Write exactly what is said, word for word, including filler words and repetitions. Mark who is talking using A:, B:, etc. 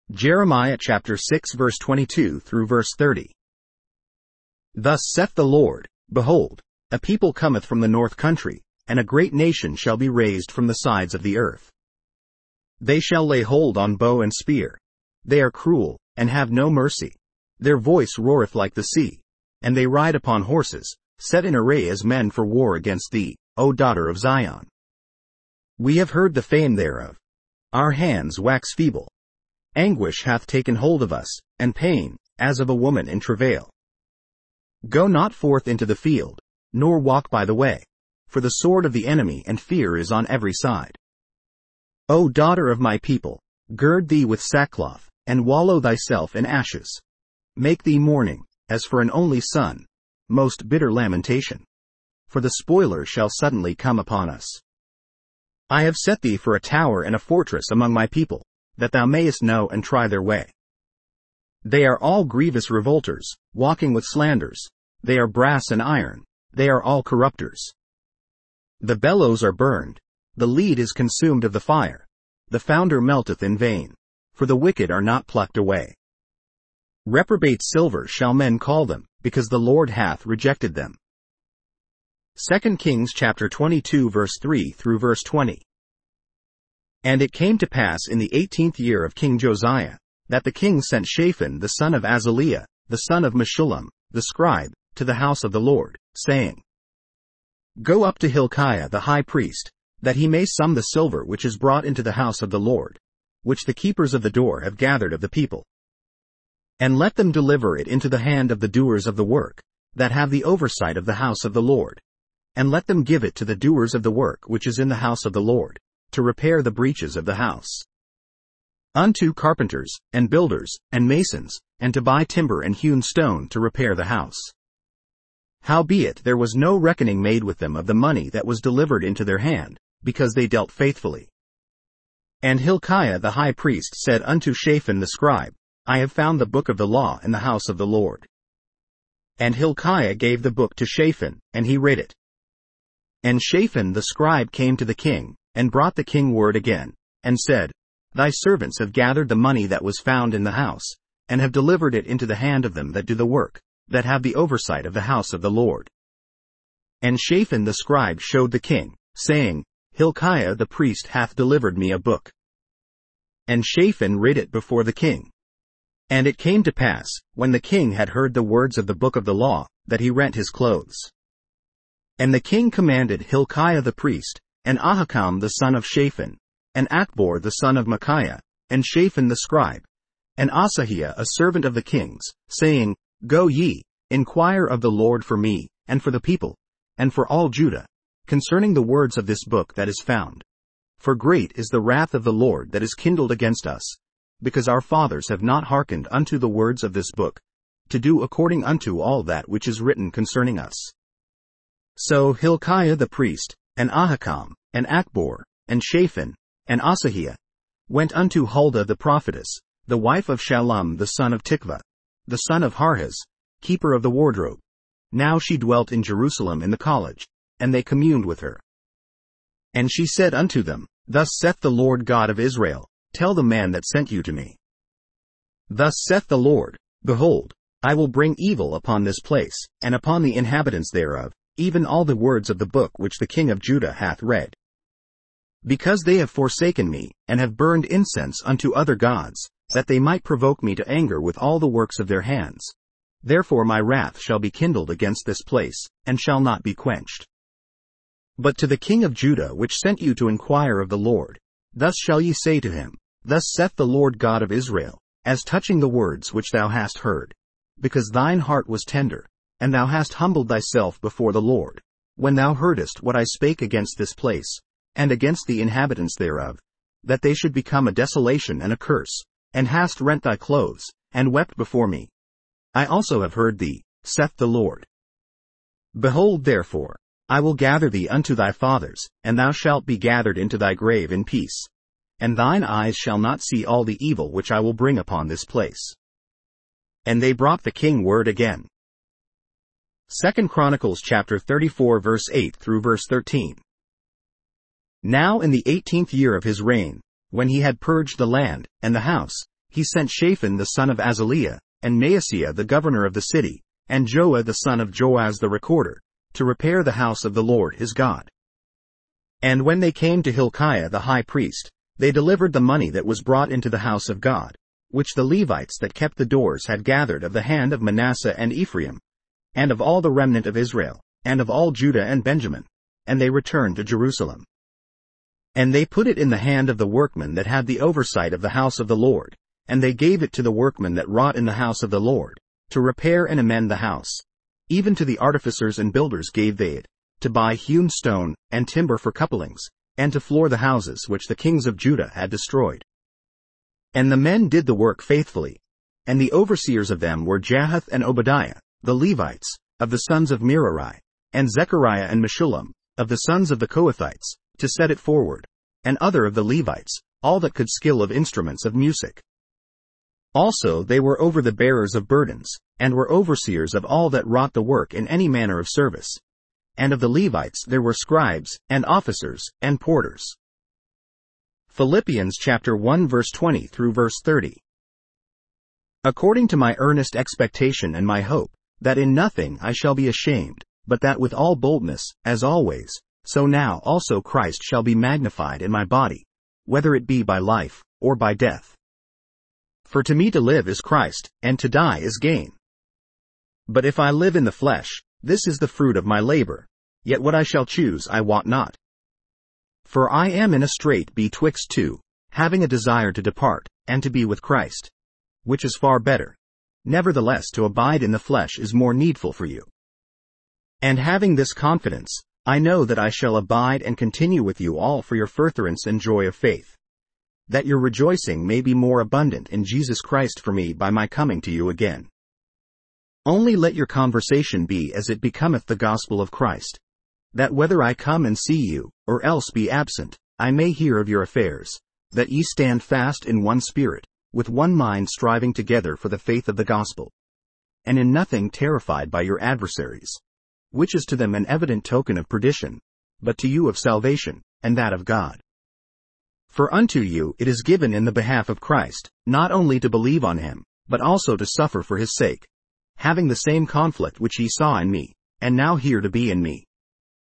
A: Jeremiah chapter six verse twenty-two through verse thirty. Thus saith the Lord, Behold, a people cometh from the north country, and a great nation shall be raised from the sides of the earth. They shall lay hold on bow and spear. They are cruel, and have no mercy. Their voice roareth like the sea, and they ride upon horses, set in array as men for war against thee, O daughter of Zion. We have heard the fame thereof. Our hands wax feeble. Anguish hath taken hold of us, and pain, as of a woman in travail. Go not forth into the field, nor walk by the way, for the sword of the enemy and fear is on every side. O daughter of my people, gird thee with sackcloth, and wallow thyself in ashes. Make thee mourning, as for an only son, most bitter lamentation. For the spoiler shall suddenly come upon us. I have set thee for a tower and a fortress among my people, that thou mayest know and try their way. They are all grievous revolters, walking with slanders. They are brass and iron. They are all corrupters. The bellows are burned. The lead is consumed of the fire. The founder melteth in vain, for the wicked are not plucked away. Reprobate silver shall men call them, because the Lord hath rejected them. Second Kings chapter twenty-two verse three through verse twenty. And it came to pass in the eighteenth year of King Josiah, that the king sent Shaphan the son of Azaliah, the son of Meshullam, the scribe, to the house of the Lord, saying, Go up to Hilkiah the high priest, that he may sum the silver which is brought into the house of the Lord, which the keepers of the door have gathered of the people. And let them deliver it into the hand of the doers of the work, that have the oversight of the house of the Lord. And let them give it to the doers of the work which is in the house of the Lord, to repair the breaches of the house. Unto carpenters, and builders, and masons, and to buy timber and hewn stone to repair the house. Howbeit there was no reckoning made with them of the money that was delivered into their hand, because they dealt faithfully. And Hilkiah the high priest said unto Shaphan the scribe, I have found the book of the law in the house of the Lord. And Hilkiah gave the book to Shaphan, and he read it. And Shaphan the scribe came to the king, and brought the king word again, and said, Thy servants have gathered the money that was found in the house, and have delivered it into the hand of them that do the work, that have the oversight of the house of the Lord. And Shaphan the scribe showed the king, saying, Hilkiah the priest hath delivered me a book. And Shaphan read it before the king. And it came to pass, when the king had heard the words of the book of the law, that he rent his clothes. And the king commanded Hilkiah the priest, and Ahikam the son of Shaphan, and Achbor the son of Micaiah, and Shaphan the scribe, and Asahiah a servant of the king's, saying, Go ye, inquire of the Lord for me, and for the people, and for all Judah, concerning the words of this book that is found. For great is the wrath of the Lord that is kindled against us, because our fathers have not hearkened unto the words of this book, to do according unto all that which is written concerning us. So Hilkiah the priest, and Ahikam, and Achbor, and Shaphan, and Asahiah, went unto Huldah the prophetess, the wife of Shallum the son of Tikvah, the son of Harhas, keeper of the wardrobe. Now she dwelt in Jerusalem in the college, and they communed with her. And she said unto them, Thus saith the Lord God of Israel, Tell the man that sent you to me. Thus saith the Lord, Behold, I will bring evil upon this place, and upon the inhabitants thereof, even all the words of the book which the king of Judah hath read. Because they have forsaken me, and have burned incense unto other gods, that they might provoke me to anger with all the works of their hands. Therefore my wrath shall be kindled against this place, and shall not be quenched. But to the king of Judah which sent you to inquire of the Lord, thus shall ye say to him, Thus saith the Lord God of Israel, as touching the words which thou hast heard, because thine heart was tender, and thou hast humbled thyself before the Lord, when thou heardest what I spake against this place, and against the inhabitants thereof, that they should become a desolation and a curse, and hast rent thy clothes, and wept before me. I also have heard thee, saith the Lord. Behold therefore, I will gather thee unto thy fathers, and thou shalt be gathered into thy grave in peace. And thine eyes shall not see all the evil which I will bring upon this place. And they brought the king word again. Second Chronicles chapter thirty-four verse eight through verse thirteen. Now in the eighteenth year of his reign, when he had purged the land, and the house, he sent Shaphan the son of Azaliah, and Maaseiah the governor of the city, and Joah the son of Joaz the recorder, to repair the house of the Lord his God. And when they came to Hilkiah the high priest, they delivered the money that was brought into the house of God, which the Levites that kept the doors had gathered of the hand of Manasseh and Ephraim, and of all the remnant of Israel, and of all Judah and Benjamin, and they returned to Jerusalem. And they put it in the hand of the workmen that had the oversight of the house of the Lord, and they gave it to the workmen that wrought in the house of the Lord, to repair and amend the house. Even to the artificers and builders gave they it, to buy hewn stone, and timber for couplings, and to floor the houses which the kings of Judah had destroyed. And the men did the work faithfully, and the overseers of them were Jahath and Obadiah, the Levites, of the sons of Merari, and Zechariah and Meshullam, of the sons of the Kohathites, to set it forward, and other of the Levites, all that could skill of instruments of music. Also they were over the bearers of burdens, and were overseers of all that wrought the work in any manner of service. And of the Levites there were scribes, and officers, and porters. Philippians chapter one verse twenty through verse thirty. According to my earnest expectation and my hope, that in nothing I shall be ashamed, but that with all boldness, as always, so now also Christ shall be magnified in my body, whether it be by life, or by death. For to me to live is Christ, and to die is gain. But if I live in the flesh, this is the fruit of my labor, yet what I shall choose I wot not. For I am in a strait betwixt two, having a desire to depart, and to be with Christ, which is far better. Nevertheless to abide in the flesh is more needful for you. And having this confidence, I know that I shall abide and continue with you all for your furtherance and joy of faith, that your rejoicing may be more abundant in Jesus Christ for me by my coming to you again. Only let your conversation be as it becometh the gospel of Christ, that whether I come and see you, or else be absent, I may hear of your affairs, that ye stand fast in one spirit, with one mind striving together for the faith of the gospel, and in nothing terrified by your adversaries, which is to them an evident token of perdition, but to you of salvation, and that of God. For unto you it is given in the behalf of Christ, not only to believe on him, but also to suffer for his sake, having the same conflict which ye saw in me, and now hear to be in me.